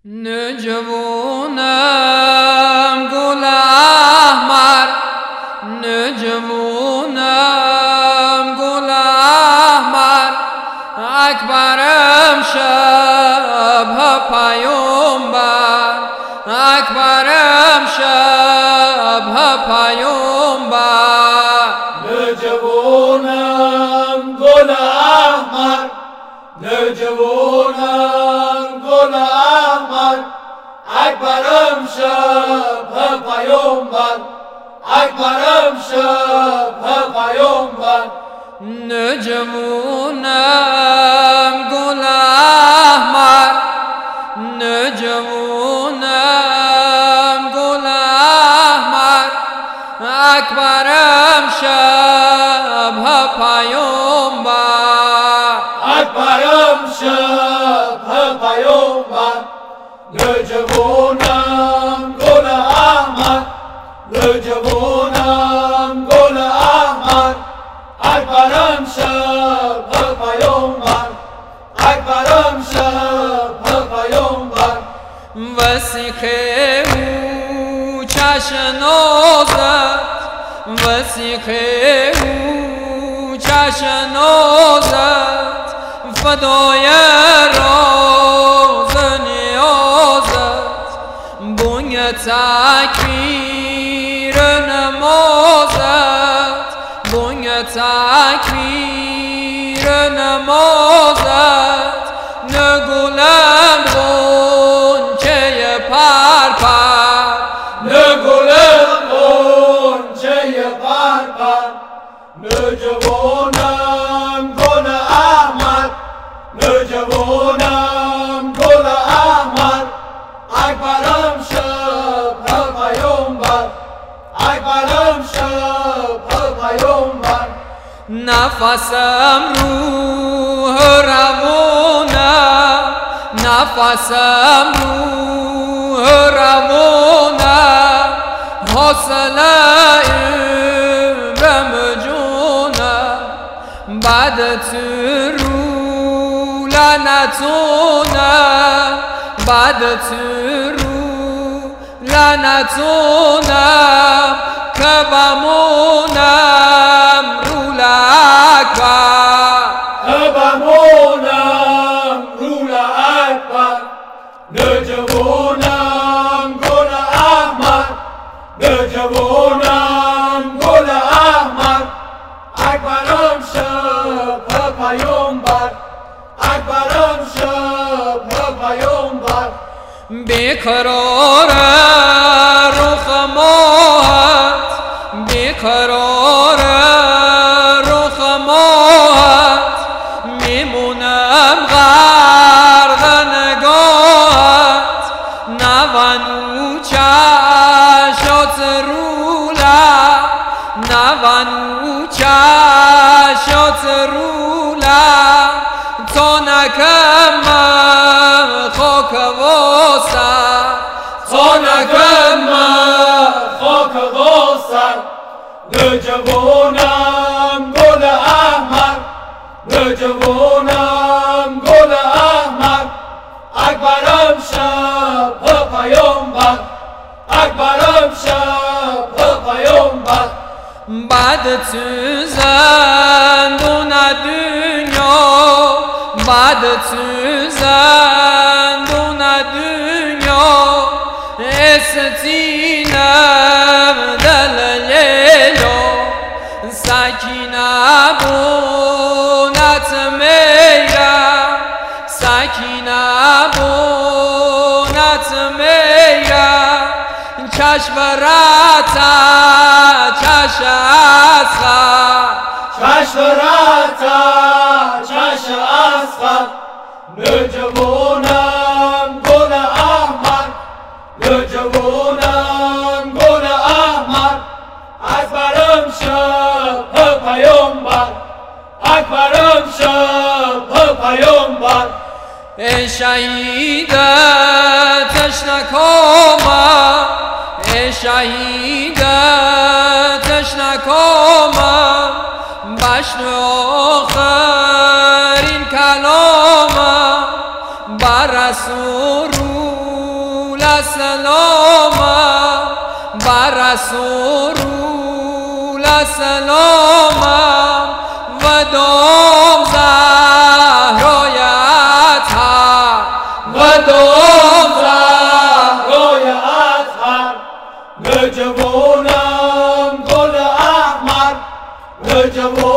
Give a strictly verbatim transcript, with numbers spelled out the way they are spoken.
نجوونم گل احمر، نجوونم گل احمر، اکبرم شب پیامبر، اکبرم شب پیامبر. نجوونم گل احمر، نجوونم گل احمر، اکبرم شب پیامبر، اکبرم شب پیامبر. نجوونم گل احمر، نجوونم گل احمر، اکبرم شب پیامبر، اکبرم شب پیامبر. نجوونم گل احمر، نجوونم گل احمر، اکبرم شب پیامبر، اکبرم شب پیامبر. وثیقه او چشم نازد، وثیقه او چشم نازد، فدای راز نیازت، بوی تکبیر نمازت، بوی تکبیر نمازت. نگولم غنچه پرپر، نگولم غنچه پرپر. نجوونم گل احمر، نجوونم گل احمر، اکبرم شب پیامبر، اکبرم شب پیامبر. نفسم روح روانم، نفسم روح روانم، حاصل عمرم جونم، بعد تو رو لعنتونم، بعد تو رو لعنتونم، که بمونم رو اکبر، که بمونم رو اکبر. نجوونم گل احمر، نجوونم گل احمر، اکبرم شب پیامبر، اکبرم شب پیامبر. بیقرار رخ ماهت، بیقرار رخ ماهت، میمونم غرق نگاهت، نونو چشات رو لب، نونو چشات رو لب، تا نکم خاک واسر، تا نکم خاک واسر. نجوونم گل احمر، نجوونم گل احمر، اکبرم شب پیامبر، اکبرم شب پیامبر. بعد تو زندون دنیا، بعد تو زندون دنیا، استینم دل لیلا، سکینه بونت میرم، سکینه بونت میرم، چشم رتا چشم اصغر، چشم رتا چشم اصغر. نجوونم گل احمر، نجوونم گل احمر، اکبرم شب پیامبر، اکبرم شب پیامبر. ای شهیدتش نکامم، ای شهیدتش نکامم، بشنو آخرین کلامم، بر رسول سلام بر رسول سلام و دام زهرای اطهر و دام زهرای اطهر به جوانم گل احمر به جوانم